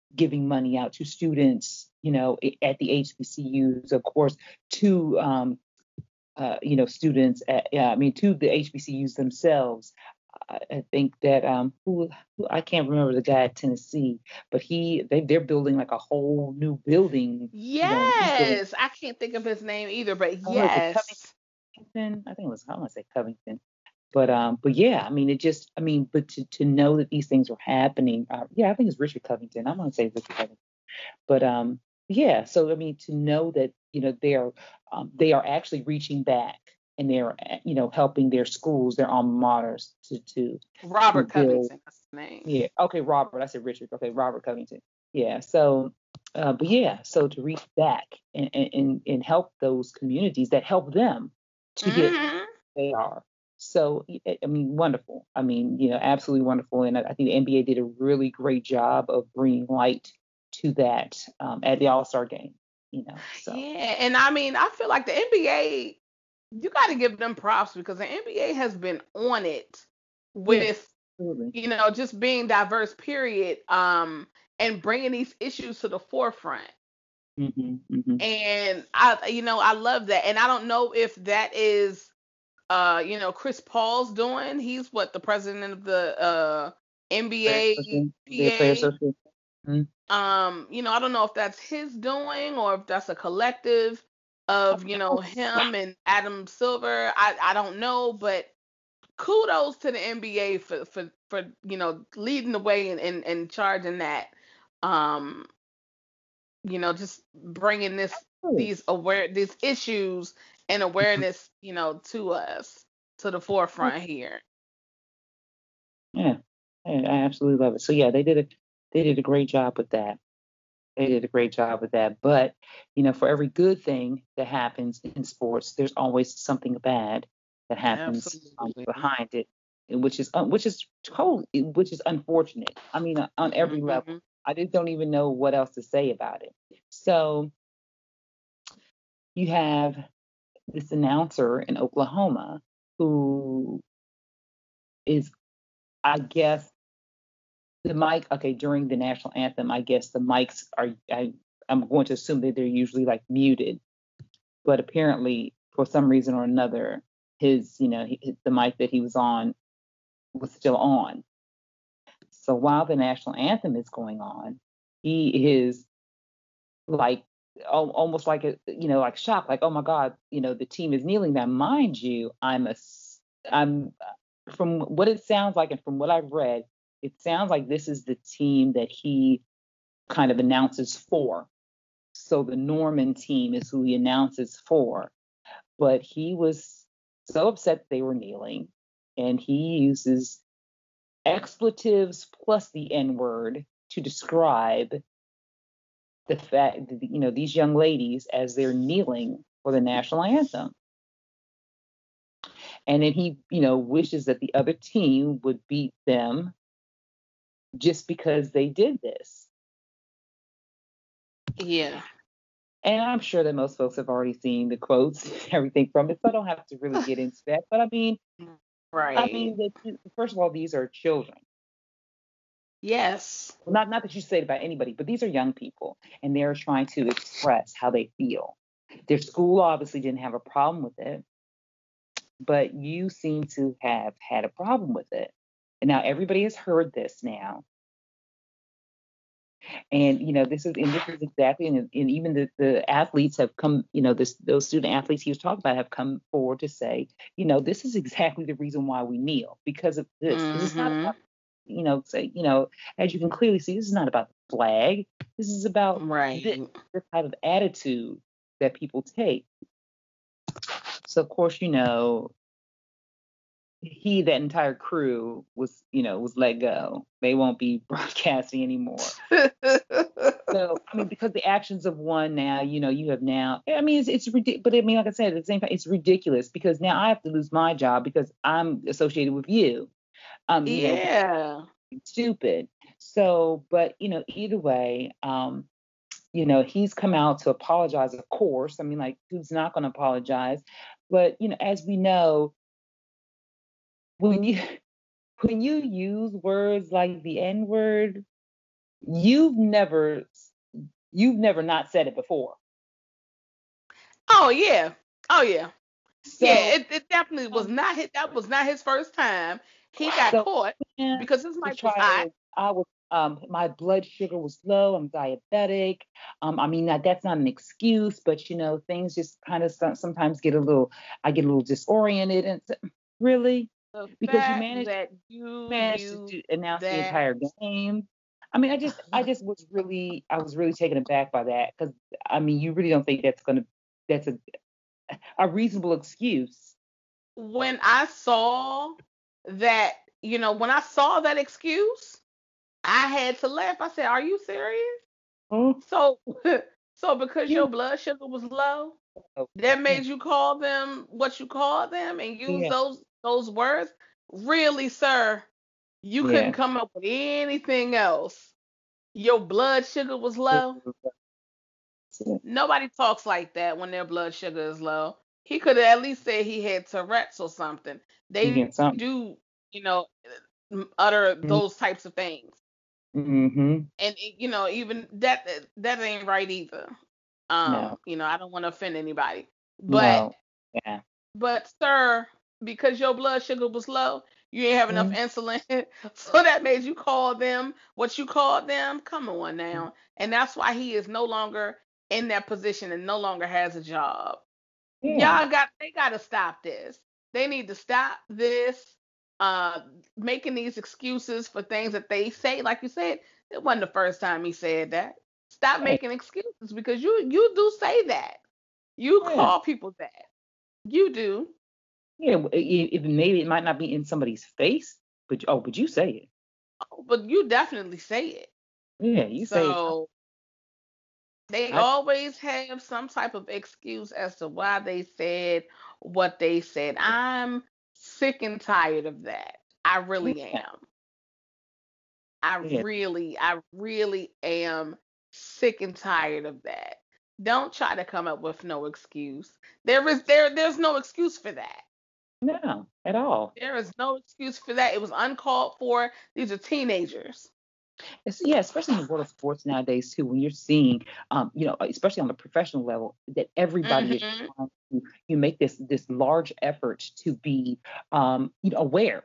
giving money out to students, you know, at the H B C Us, of course, to um, uh, you know, students at, yeah, I mean, to the H B C Us themselves. I, I think that um, who, who I can't remember the guy at Tennessee, but he they they're building like a whole new building. You know, he's building. Yes, I can't think of his name either, but Oh, is it yes. Covington? I think it was. I want to say Covington. But um, but yeah, I mean, it just, I mean, but to to know that these things were happening. Uh, yeah, I think it's Richard Covington. I'm gonna say Richard Covington. But um, yeah, so I mean, to know that, you know, they are um, they are actually reaching back, and they're uh, you know, helping their schools, their alma maters to to to Robert build. Covington, that's his name. Yeah, okay, Robert. I said Richard. Okay, Robert Covington. Yeah, so uh, but yeah, so to reach back and, and and and help those communities that help them to get Hmm. they are. So, I mean, wonderful. I mean, you know, absolutely wonderful. And I, I think the N B A did a really great job of bringing light to that um, at the All Star game. You know, so Yeah, and I mean, I feel like the N B A, you got to give them props because the N B A has been on it yeah, with, absolutely. you know, just being diverse, period, um, and bringing these issues to the forefront. Hmm, hmm. And I, you know, I love that. And I don't know if that is, uh, you know, Chris Paul's doing. He's what, the president of the uh Player N B A association, the player P A. association. Mhm. Um, you know, I don't know if that's his doing or if that's a collective of, you know, him and Adam Silver. I I don't know, but kudos to the N B A for for for you know, leading the way and and, and charging that. Um, you know, just bringing this Oh, these aware these issues and mhm. awareness, you know, to us to the forefront here. Yeah, I, I absolutely love it. So yeah, they did a they did a great job with that. They did a great job with that. But, you know, for every good thing that happens in sports, there's always something bad that happens um, Absolutely. behind it, and which is un- which is totally which is unfortunate. I mean, uh, on every level. Hmm. I just don't even know what else to say about it. So you have this announcer in Oklahoma who is, I guess, the mic. Okay, during the national anthem, I guess the mics are. I, I'm going to assume that they're usually like muted, but apparently for some reason or another, his, you know, he, the mic that he was on was still on. So while the national anthem is going on, he is like al- almost like a, you know, like shocked, like, oh my God, you know, the team is kneeling. Now, mind you, I'm a, s- I'm from what it sounds like and from what I've read, it sounds like this is the team that he kind of announces for. So the Norman team is who he announces for. But he was so upset they were kneeling, and he uses expletives plus the N word to describe the fact that, you know, these young ladies as they're kneeling for the national anthem. And then he, you know, wishes that the other team would beat them just because they did this. Yeah. And I'm sure that most folks have already seen the quotes and everything from it, so I don't have to really get into that. But I mean, I Right. mean, that first of all, these are children. Yes. Not not that you say it about anybody, but these are young people, and they're trying to express how they feel. Their school obviously didn't have a problem with it, but you seem to have had a problem with it. And now everybody has heard this now. And you know, this is and this is exactly, and, and even the, the athletes have come, you know, this those student athletes he was talking about have come forward to say, you know, this is exactly the reason why we kneel, because of this. This is not Hmm. about, you know, say, you know, as you can clearly see, this is not about the flag. This is about this, Right. this type of attitude that people take. So of course, you know, he, that entire crew was, you know, was let go. They won't be broadcasting anymore. So, I mean, because the actions of one now, you know, you have now, I mean, it's, it's ridiculous. But I mean, like I said, at the same time, it's ridiculous because now I have to lose my job because I'm associated with you. Um, you know, because Yeah. it's stupid. So, but, you know, either way, um, you know, he's come out to apologize, of course. I mean, like, who's not going to apologize? But, you know, as we know, when you, when you use words like the N word, you've never you've never not said it before. Oh yeah. Oh yeah. Yeah, So it, it definitely was um, not his that was not his first time. He got so caught yeah, because his to mic was try hot. to I was um my blood sugar was low. I'm diabetic. Um, I mean that that's not an excuse, but you know things just kind of sometimes get a little I get a little disoriented and it's- really The because you fact managed that you managed to use do, announce the that entire game. I mean, I just, I just was really, I was really taken aback by that because, I mean, you really don't think that's gonna, that's a, a reasonable excuse. when I saw that, you know, when I saw that excuse, I had to laugh. I said, "Are you serious?" Oh, So, so because yeah, your blood sugar was low, oh, that yeah, made you call them what you called them and use yeah, those those words? Really, sir? You couldn't yeah. come up with anything else. Your blood sugar was low. Nobody talks like that when their blood sugar is low. He could have at least said he had Tourette's or something. You They get something. do, you know, utter those types of things. Mm-hmm. And you know, even that that ain't right either. Um, No, you know, I don't want to offend anybody. But no, yeah. but sir, because your blood sugar was low, you didn't have enough Mm-hmm. insulin, so that made you call them what you called them. Come on now. And that's why he is no longer in that position and no longer has a job. Yeah, Y'all got they got to stop this. They need to stop this uh making these excuses for things that they say. Like you said, it wasn't the first time he said that. Stop right. making excuses because you you do say that. You Yeah, call people that. You do. yeah. w- i- If maybe it might not be in somebody's face, but oh, but you say it. But you definitely say it. Yeah, you say it. So they I, always have some type of excuse as to why they said what they said. I'm sick and tired of that. I really yeah, am. I yeah. really, I really am sick and tired of that. Don't try to come up with no excuse. There is there there's no excuse for that. No, at all. There is no excuse for that. It was uncalled for. These are teenagers. It's, yeah, especially in the world of sports nowadays too, when you're seeing, um, you know, especially on the professional level, that everybody is Mhm. trying to you make this this large effort to be, um, you know, aware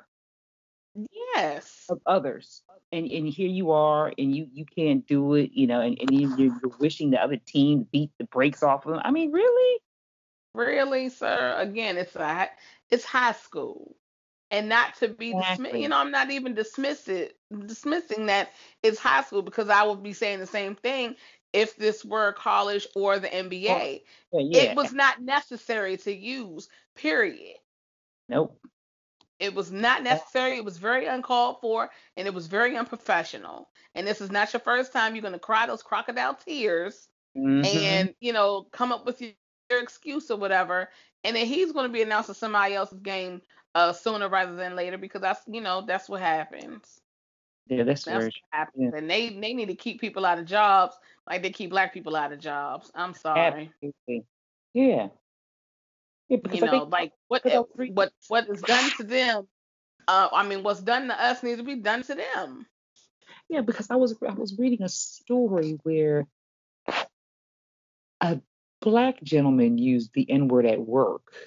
Yes. of others, and and here you are, and you you can't do it, you know, and and you- you're, you're wishing the other team beat the brakes off of them. I mean, really? Really, sir? Again, it's a hi- it's high school. And not to be dismissed, you Exactly. know, I'm not even dismiss it, dismissing that it's high school because I would be saying the same thing if this were college or the Well, N B A. yeah, It yeah. was not necessary to use, period. Nope. It was not necessary. It was very uncalled for and it was very unprofessional. And this is not your first time. You're going to cry those crocodile tears Mm-hmm. and, you know, come up with your, your excuse or whatever. And then he's going to be announcing somebody else's game uh, sooner rather than later because that's, you know, that's what happens. Yeah, that's That's very what true. happens. Yeah, And they, they need to keep people out of jobs like they keep black people out of jobs. I'm sorry. absolutely. Yeah, yeah, You because I know, think like what because I was reading. what what is done to them uh, I mean, what's done to us needs to be done to them. Yeah, because I was I was reading a story where a black gentleman used the N word at work,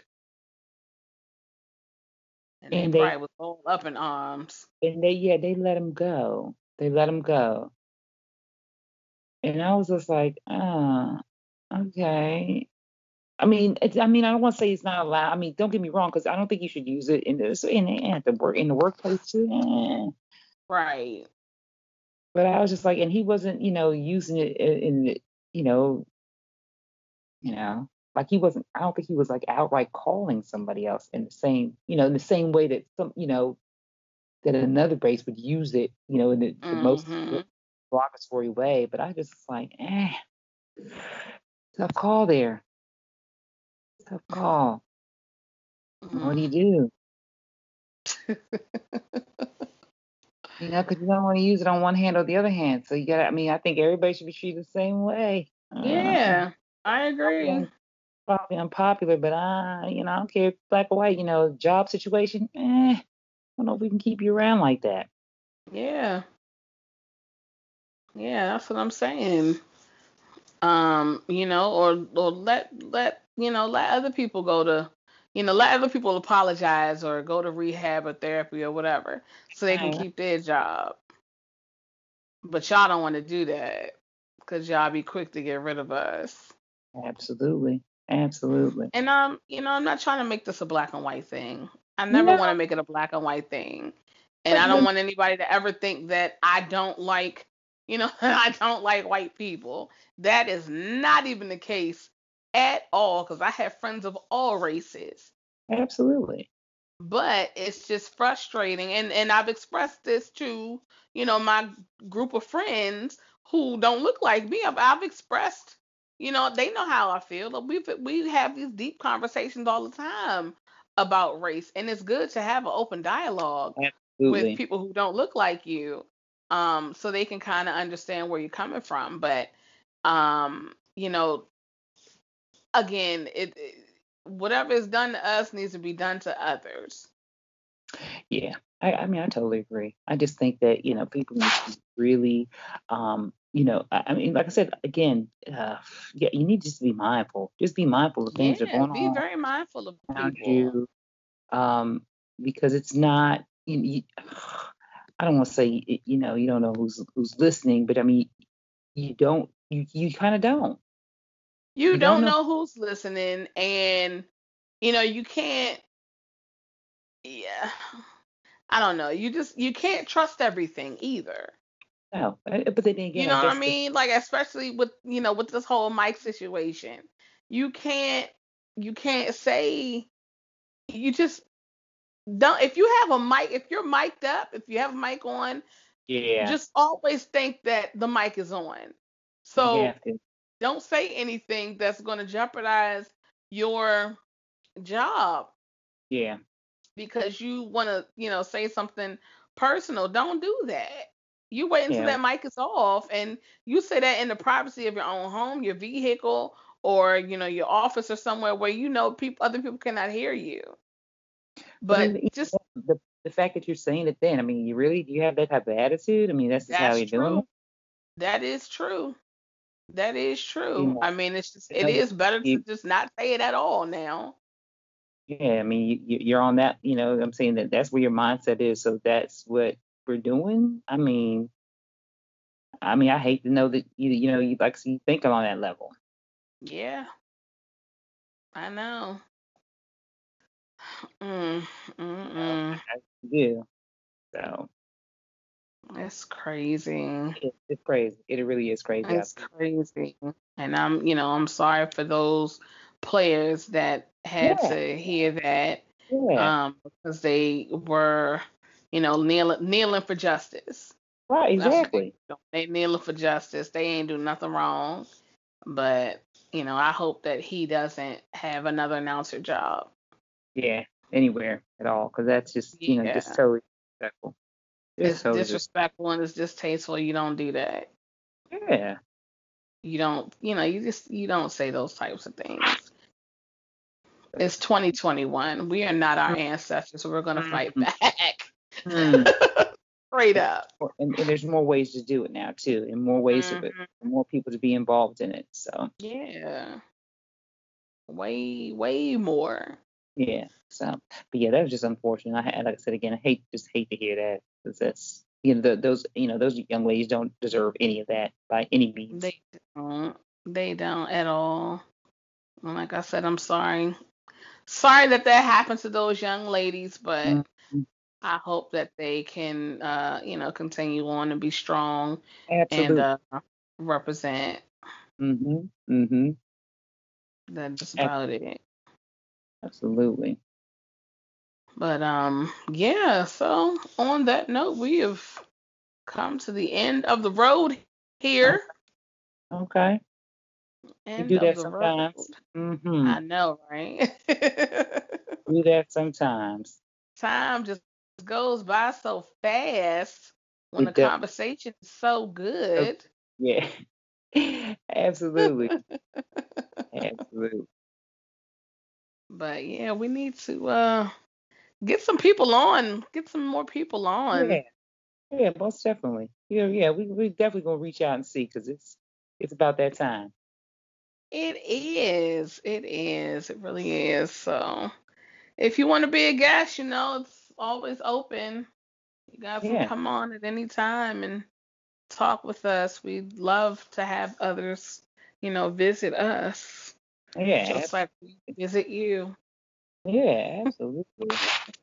And they and they probably was all up in arms. and they yeah they let him go. They let him go, and I was just like, ah, okay. I mean, it's, I mean, I don't want to say it's not allowed. I mean, don't get me wrong, because I don't think you should use it in this in, in the work in the workplace too. eh. Right. But I was just like, and he wasn't, you know, using it in, in the- you know, you know, like he wasn't. I don't think he was like outright calling somebody else in the same, you know, in the same way that some, you know, that another race would use it, you know, in the, the most Mm-hmm. derogatory way. But I just like, eh, tough call there. Tough call. What do you do? You know, because you don't want to use it on one hand or the other hand. So you got. to I mean, I think everybody should be treated the same way. Uh, Yeah, I probably, agree. un- probably unpopular, but I, you know, I don't care if black or white. You know, job situation. Eh, I don't know if we can keep you around like that. Yeah. Yeah, that's what I'm saying. Um, you know, or or let let you know let other people go to, you know, let other people apologize or go to rehab or therapy or whatever, so they can Right. keep their job. But y'all don't want to do that because y'all be quick to get rid of us. Absolutely. Absolutely. And um, you know, I'm not trying to make this a black and white thing. I never No, want to make it a black and white thing. And but, I don't but want anybody to ever think that I don't like, you know, I don't like white people. That is not even the case at all because I have friends of all races. absolutely. But it's just frustrating, and and I've expressed this to, you know, my group of friends who don't look like me. I've, I've expressed, you know, they know how I feel. We we have these deep conversations all the time about race, and it's good to have an open dialogue with Absolutely. people who don't look like you, um, so they can kind of understand where you're coming from. But um, you know, again, it, it whatever is done to us needs to be done to others. Yeah. I, I mean, I totally agree. I just think that, you know, people need to really, um, you know, I, I mean, like I said, again, uh, yeah, you need just to be mindful. Just be mindful of things that are Yeah, going be on very mindful of around people. you, um, because it's not, you, you, I don't want to say, y- you know, you don't know who's who's listening, but I mean, you don't, you, you kind of don't. You You don't don't know. know who's listening, and you know you can't. Yeah, I don't know. You just you can't trust everything either. No. Uh, But then You again, I know what I guess the, mean? Like especially with you know with this whole mic situation, you can't you can't say you just don't. If you have a mic, if you're mic'd up, if you have a mic on, yeah, just always think that the mic is on. you So have to. don't say anything that's going to jeopardize your job Yeah, because you want to, you know, say something personal. Don't do that. You wait until yeah. that mic is off and you say that in the privacy of your own home, your vehicle, or you know, your office or somewhere where you know people other people cannot hear you. But But then even just the the fact that you're saying it then, I mean, you really do you have that type of attitude? I mean, that's just how that's you're doing it. true. That is true. That is You true. know, I mean, it's just you it know, is better to you, just not say it at all now. yeah, I mean, you, you- you're on that. You know, I'm saying that that's where your mindset is. So that's what we're doing. I mean, I mean, I hate to know that you you know you like you think on that level. Yeah, I know. Mm, mm, You know, mm. I, I do. So It's crazy. it, it's crazy. It really is crazy out It's there. crazy. And I'm, you know, I'm sorry for those players that had Yeah, to hear that yeah, um because they were, you know, kneeling kneeling for justice. right, That's what they exactly. do. They kneeling for justice. They ain't do nothing wrong. But, you know, I hope that he doesn't have another announcer job. Yeah, anywhere at all, because that's just you know just Yeah. totally disrespectful. Just It's totally dis. disrespectful and it's distasteful. You don't do that. Yeah. You don't, you know, you just you don't say those types of things. It's twenty twenty-one. We are not our ancestors, so we're gonna fight Mm-hmm. back. Mm. Straight And, up. and and there's more ways to do it now too, and more ways of it, Hmm. for more people to be involved in it. So Yeah. Way, way more. yeah. So, but yeah, that was just unfortunate. I, ha- like I said again, I hate just hate to hear that because that's you know the, those you know those young ladies don't deserve any of that by any means. They don't. They don't at all. And like I said, I'm sorry. Sorry that that happened to those young ladies, but Mhm. I hope that they can, uh, you know, continue on and be strong and Absolutely. uh, represent. Mhm. Mhm. That's Ab- about it. Absolutely. But um, yeah. So on that note, we have come to the end of the road Oh, here. okay. We End do of that the sometimes. road. I Mhm. know, right? Do that sometimes. Time just goes by so fast when the It does. conversation is so So, good. yeah. Absolutely. Absolutely. But yeah, we need to uh get some people on, get some more people Yeah. on. Yeah, most definitely. Yeah, yeah, we we definitely gonna reach out and see because it's it's about that time. It is. It is. It really is. So if you want to be a guest, you know, it's always open. You guys can Yeah, come on at any time and talk with us. We'd love to have others, you know, visit us, yeah, just like we visit you. yeah, absolutely.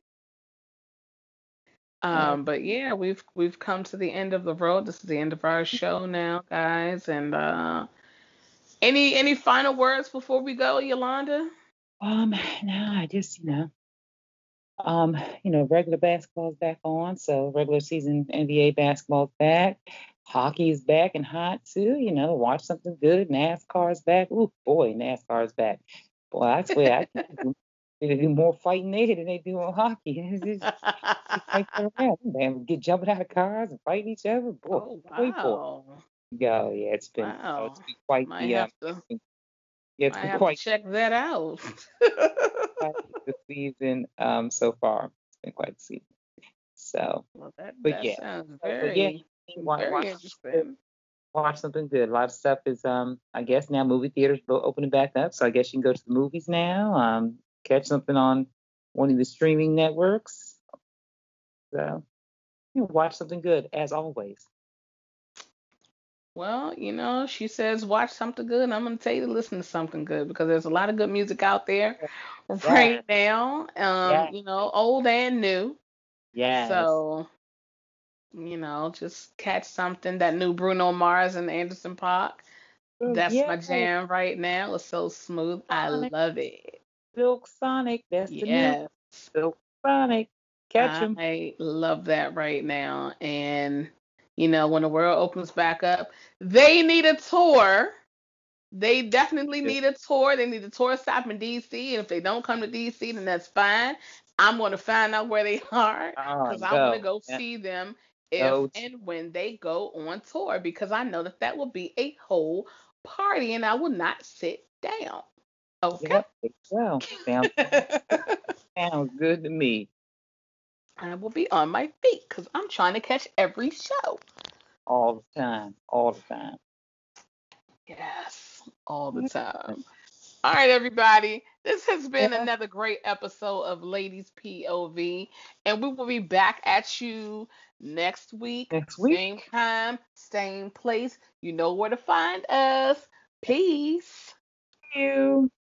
Um, but Absolutely. yeah, we've we've come to the end of the road. This is the end of our show now, guys. And uh, any any final words before we go, Yolanda? Um, now I just, you know, um, you know, regular basketball's back on, so regular season N B A basketball's back. Hockey is back and hot too. You know, watch something good. NASCAR's back. Ooh, boy, NASCAR's back. Boy, I swear, I think they do they do more fighting there than they do on hockey. It's just they fight that around. Man, get jumping out of cars and fighting each other. Boy, Oh wait for wow. it. Yeah, yeah, it's been, you know, it's Wow. been quite Might the um, have to it's been, yeah, it's might been have to quite check that out. quite the season um so far. It's been quite the season. So, Well, that but that yeah, sounds so, but yeah, very watch, very watch, interesting. watch something good. A lot of stuff is um I guess now movie theaters will opening back up, so I guess you can go to the movies now. Um, catch something on one of the streaming networks. So, you know, watch something good as always. Well, you know, she says watch something good, and I'm gonna tell you to listen to something good because there's a lot of good music out there Yeah, right now. Um, yeah, you know, old and new. yes. So, you know, just catch something. That new Bruno Mars and Anderson .Paak. Oh, That's yeah, my jam right now. It's so smooth. I Sonic, love it. Silk Sonic, that's the new Yes. Silk Sonic. Catch 'em. I love that right now. And, you know, when the world opens back up, they need a tour. They definitely need a tour. They need a tour stop in D C. And if they don't come to D C, then that's fine. I'm going to find out where they are Oh, because I want to go. go Yeah, see them if go. and when they go on tour because I know that that will be a whole party and I will not sit down. Okay? Yep. Well, sounds sounds good to me. I will be on my feet because I'm trying to catch every show. All the time. All the time. Yes, all the time. All right, everybody. This has been Yeah. another great episode of Ladies P O V, and we will be back at you next week, Next same week. time, same place. You know where to find us. Peace. See you.